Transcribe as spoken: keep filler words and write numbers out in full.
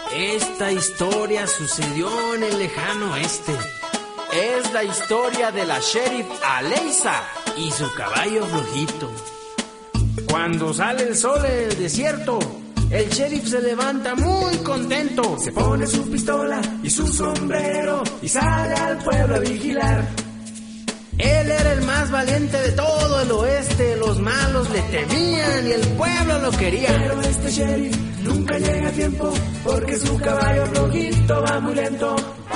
Esta historia sucedió en el lejano oeste. Es la historia de la sheriff Aleisa y su caballo flojito. Cuando sale el sol en el desierto, el sheriff se levanta muy contento. Se pone su pistola y su sombrero y sale al pueblo a vigilar. Él era el más valiente de todo el oeste. Los malos le temían y el pueblo lo quería. Pero este sheriff nunca llega a tiempo porque su caballo flojito va muy lento.